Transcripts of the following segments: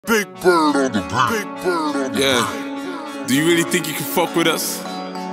Big bird on the big bird on the Yeah. Do you really think you can fuck with us?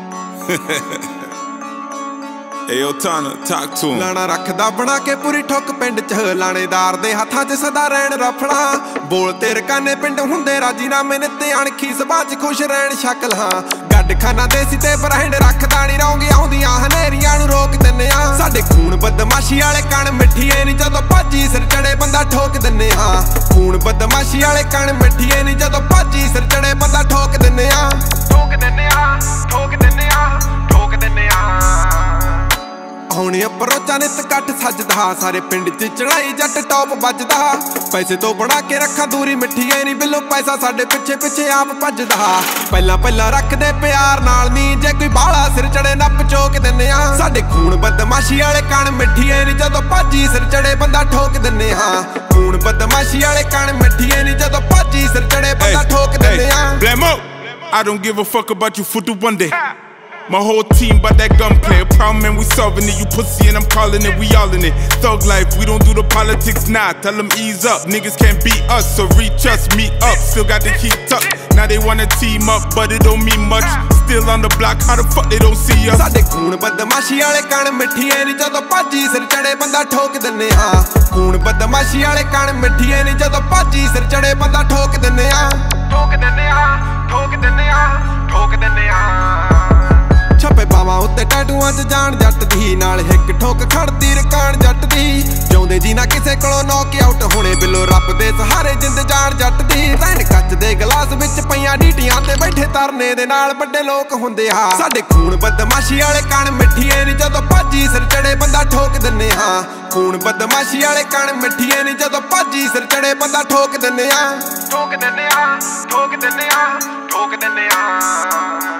Hey, yo, Tana, talk to him. ਲਾਣਾ ਰੱਖਦਾ ਬਣਾ ਕੇ ਪੂਰੀ ਠੁੱਕ ਪਿੰਡ ਚ ਲਾਣੇਦਾਰ ਦੇ ਹੱਥਾਂ 'ਚ ਸਦਾ ਰਹਿਣ ਰਫੜਾ ਬੋਲ ਤੇ ਰਕਾਨੇ ਪਿੰਡ ਹੁੰਦੇ ਰਾਜੀਨਾਮੇ ਨੇ ਤੇ ਅਣਖੀ ਸਭਾ 'ਚ ਖੁਸ਼ ਰਹਿਣ ਸ਼ਕਲ ਹਾਂ ਗੱਡ ਖਾਨਾ ਦੇਸੀ ਤੇ ਬ੍ਰਾਂਡ ਰੱਖਦਾ ਨਹੀਂ ਰੌਂਗੀ ਆਉਂਦੀਆਂ ਹਨੇਰੀਆਂ ਨੂੰ ਰੋਕ ਦਿੰਨੇ ਆ ਸਾਡੇ ਖੂਨ ਬਦਮਾਸ਼ੀ ਵਾਲੇ ਕਣ ਮਿੱਠੀਏ ਨਹੀਂ ਜਦੋਂ ਭਾਜੀ ਸਿਰ ਚੜੇ ਬੰਦਾ ਠੋਕ ਦਿੰਨੇ ਆ ਖੂਨ ਬਦਮਾਸ਼ੀ ਵਾਲੇ ਕਣ ਮਿੱਠੀਏ ਨਹੀਂ ਜਦੋਂ ਭਾਜੀ ਸਿਰ ਚੜੇ ਬੰਦਾ ਠੋਕ ਦਿੰਨੇ ਆ ਠੋਕ ਦਿੰਨੇ ਆ ਠੋਕ ਦਿੰਨੇ ਆ ਠੋਕ ਦਿੰਨੇ ਆ ਹੁਣ ਅਪਰੋਚਾ ਨਿਤ ਕੱਟ ਸੱਜਦਾ ਸਾਰੇ ਪਿੰਡ 'ਚ ਚੜਾਈ ਜੱਟ ਟੌਪ ਵੱਜਦਾ ਪੈਸੇ ਤੋਂ ਬਣਾ ਕੇ ਰੱਖਾਂ ਦੂਰੀ ਮਿੱਠੀਏ ਨਹੀਂ ਬਿੱਲੋ ਪੈਸਾ ਸਾਡੇ ਪਿੱਛੇ ਪਿੱਛੇ ਆਪ ਭੱਜਦਾ ਪਹਿਲਾਂ ਰੱਖਦੇ ਪਿਆਰ ਨਾਲ ਨਹੀਂ ਜੇ ਕੋਈ ਬਾਲਾ ਸਿਰ ਚੜੇ ਨੱਪ ਚੋਕ ਦਿੰਨੇ ਆ ਸਾਡੇ ਖੂਨ ਬਦਮਾਸ਼ੀ ਵਾਲੇ ਕਣ ਮਿੱਠੀਏ ਨਹੀਂ ਜਦੋਂ ਭਾਜੀ ਸਿਰ ਚੜੇ ਬੰਦਾ ਠੋਕ ਦਿੰਨੇ ਆ ਖੂਨ ਬਦਮਾਸ਼ੀ ਵਾਲੇ ਕਣ ਮਿੱਠੀਏ ਨਹੀਂ ਜਦੋਂ ਭਾਜੀ ਸਿਰ ਚੜੇ ਬੰਦਾ ਠੋਕ ਦਿੰਨੇ ਆ Blamo, I don't give a fuck about you for one day. My whole team bout that gunplay. A problem and we solving it. You pussy and I'm calling it. We all in it. Thug life, we don't do the politics. Nah, tell them ease up. Niggas can't beat us, so reach us, meet up. Still got the heat up. Now they wanna team up, but it don't mean much. Still on the block, how the fuck they don't see us? ਸਾਡੇ ਖੂਨ ਬਦਮਾਸ਼ੀ ਵਾਲੇ ਕਣ ਮਿੱਠੀਏ ਨਹੀਂ ਜਦੋਂ ਭਾਜੀ ਸਿਰ ਚੜੇ ਬੰਦਾ ਠੋਕ ਦਿੰਨੇ ਆ ਖੂਨ ਬਦਮਾਸ਼ੀ ਵਾਲੇ ਕਣ ਮਿੱਠੀਏ ਨਹੀਂ ਜਦੋਂ ਭਾਜੀ ਸਿਰ ਚੜੇ ਬੰਦਾ ਠੋਕ ਦਿੰਨੇ ਆ ਠੋਕ ਦਿੰਨੇ ਆ ਠੋਕ ਦਿੰਨੇ ਆ ਠੋਕ ਦਿੰਨੇ ਆ ਛੱਪੇ ਬਾਵਾਂ ਉੱਤੇ ਟੈਟੂਆਂ 'ਚ ਜਾਣ ਜੱਟ ਦੀ ਨਾਲ ਹਿੱਕ ਠੋਕ ਖੜਦੀ ਰਕਾਨ ਜੱਟ ਦੀ ਜਿਉਂਦੇ ਜੀ ਨਾ ਕਿਸੇ ਕੋਲੋਂ ਨੌਕ ਆਊਟ ਹੋਣੇ ਬਿੱਲੋ ਰੱਬ ਦੇ ਸਹਾਰੇ ਜਿੰਦ ਜਾਣ ਜੱਟ ਦੀ ਰਹਿਣ ਕੱਚ ਦੇ ਗਲਾਸ ਵਿੱਚ ਪਈਆਂ ਡੀਟੀਆਂ ਤੇ ਬੈਠੇ ਤਰਨੇ ਦੇ ਨਾਲ ਵੱਡੇ ਲੋਕ ਹੁੰਦੇ ਆ ਸਾਡੇ ਖੂਨ ਬਦਮਾਸ਼ੀ ਵਾਲੇ ਕਣ ਮਿੱਠੀਏ ਨਹੀਂ ਜਦੋਂ ਭਾਜੀ ਸਿਰ ਚੜੇ ਬੰਦਾ ਠੋਕ ਦਿੰਨੇ ਆ ਖੂਨ ਬਦਮਾਸ਼ੀ ਵਾਲੇ ਕਣ ਮਿੱਠੀਏ ਨਹੀਂ ਜਦੋਂ ਭਾਜੀ ਸਿਰ ਚੜੇ ਬੰਦਾ ਠੋਕ ਦਿੰਨੇ ਆ ਠੋਕ ਦਿੰਨੇ ਆ ਠੋਕ ਦਿੰਨੇ ਆ ਠੋਕ ਦਿੰਨੇ ਆ